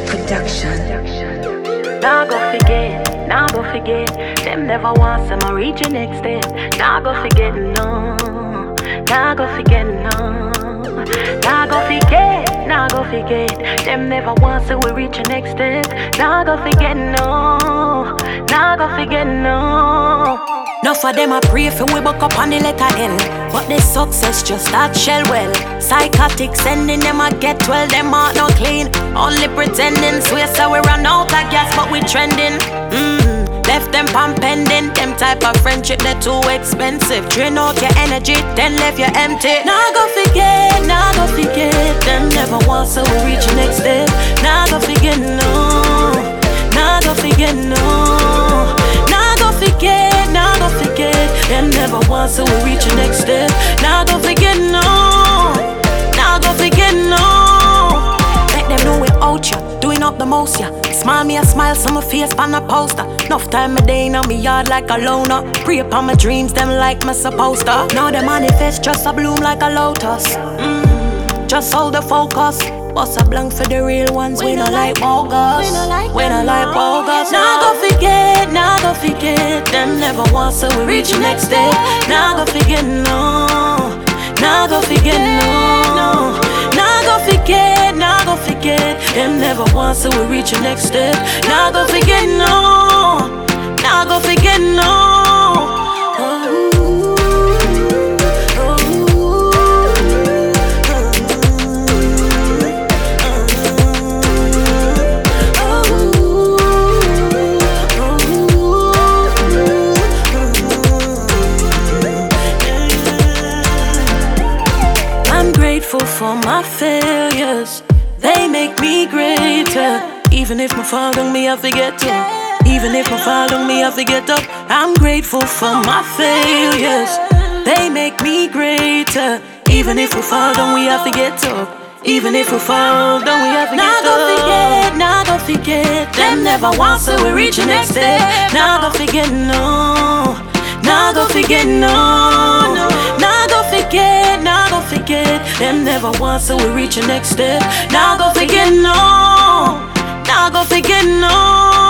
Nah go forget, them never want some reach your next step. Nah go forget, no. Nah go forget, no. Nah go forget, them never want so we reach your next step. Nah go forget, no. Nah go forget, no. Enough for them I pray for we buck up on the letter L, but the success just start shell well. Psychotic sending them I get well, them out no clean. Only pretending, swear so we run out of gas but we trending. Left them pan pending, them type of friendship they too expensive. Drain out your energy, then left you empty. Nah go forget, them never want so we reach the next step. Nah go forget, no. Nah go forget, no. Nah go forget, them never want so we reach the next step. Nah go forget, no. Nah go forget, no. Let them know we out ya, doing up the most ya. Smile me a smile, so my face on a poster. Enough time a day in my yard like a loner. Pray upon my dreams, them like me supposed to. Now the manifest just a bloom like a lotus. Just hold the focus. Bust a blank for the real ones. We not like bogus. We not like bogus. Nah go forget, them never want so we reach the next step. Nah go forget, no. Nah go forget, no. Nah go forget, them never want so we reach the next step. Nah go forget, no. Nah go forget, no. For my failures, they make me greater. Even if my fall on me, I forget to. Even if my fall on me, I forget up. I'm grateful for my failures. They make me greater. Even if we fall down, we have to get up. Even if we fall down, we have to get up. Nah go forget, them never want so we reach the next step. Nah go forget, no. Nah go forget, no. Nah go forget, them never want so we reach the next step. Nah go forget, no. Nah go forget, no.